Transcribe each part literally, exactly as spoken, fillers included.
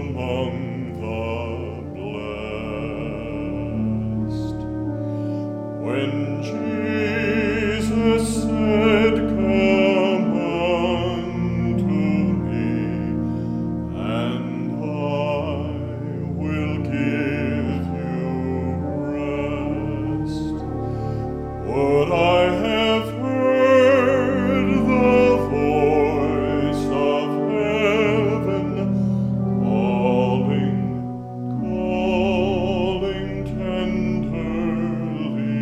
among the blessed. When Jesus said, "Come unto me, and I will give you rest," would I have heard the voice of heaven calling, calling tenderly?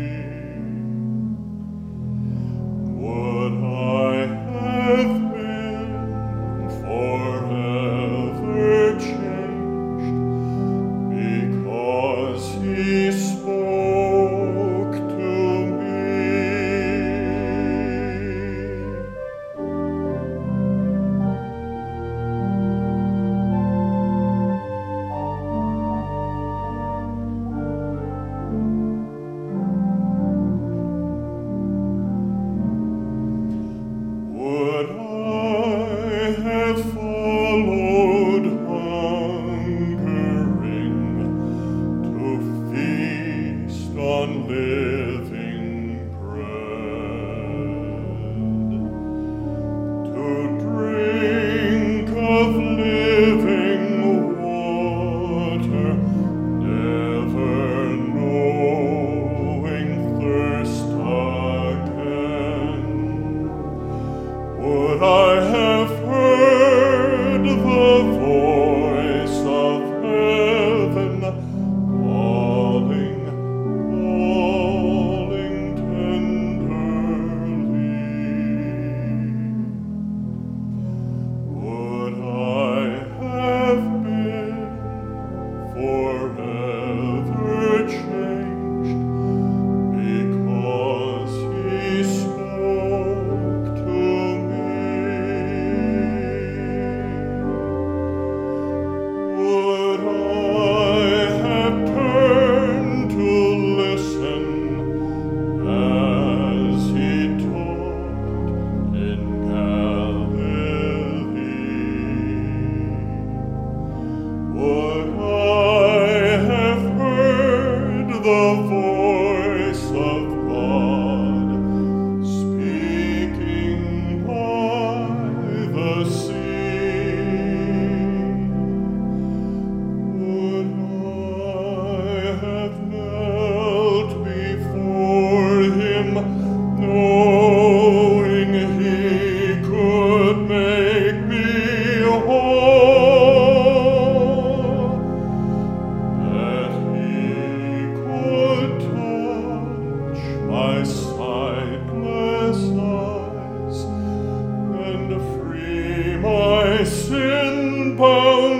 Would I have been forever changed because he spoke to me? Would I have followed hungering to feast on living bread, to drink of living water, never knowing thirst again? Would I have heard the voice of heaven calling, calling tenderly? Would I have been forever changed because he spoke to me? Would I have turned to listen as he taught in Galilee? Would I have heard the voice of God speaking by the sea? Would I have knelt before him, knowing he could make me whole, that he could touch my sightless eyes and free my sin-bound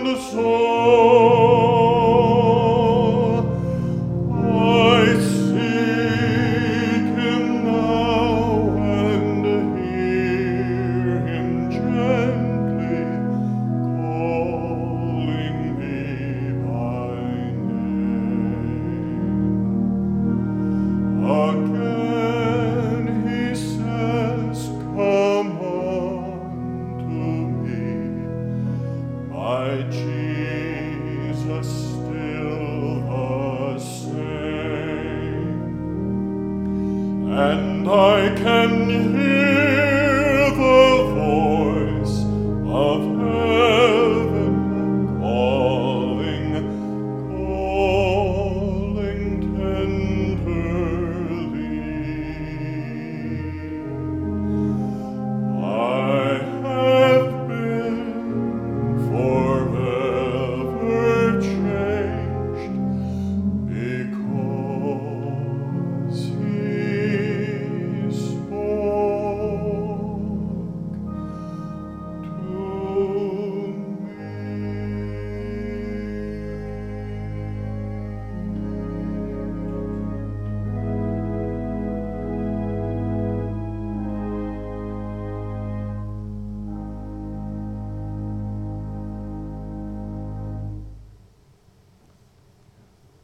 soul? I seek him now and hear him gently calling me by name. Again he says, "Come unto me," my Jesus still the same, and I can hear